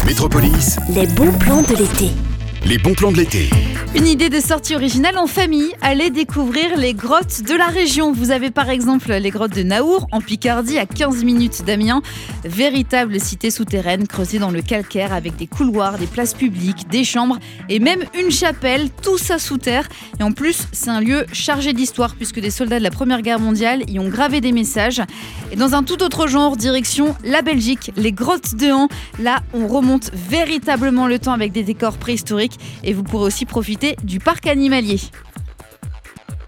Métropolis, Les bons plans de l'été. les bons plans de l'été. Une idée de sortie originale en famille, allez découvrir les grottes de la région. Vous avez par exemple les grottes de Naour, en Picardie, à 15 minutes d'Amiens. Véritable cité souterraine creusée dans le calcaire avec des couloirs, des places publiques, des chambres et même une chapelle, tout ça sous terre. Et en plus, c'est un lieu chargé d'histoire puisque des soldats de la Première Guerre mondiale y ont gravé des messages. Et dans un tout autre genre, direction la Belgique, les grottes de Han. Là, on remonte véritablement le temps avec des décors préhistoriques et vous pourrez aussi profiter du parc animalier.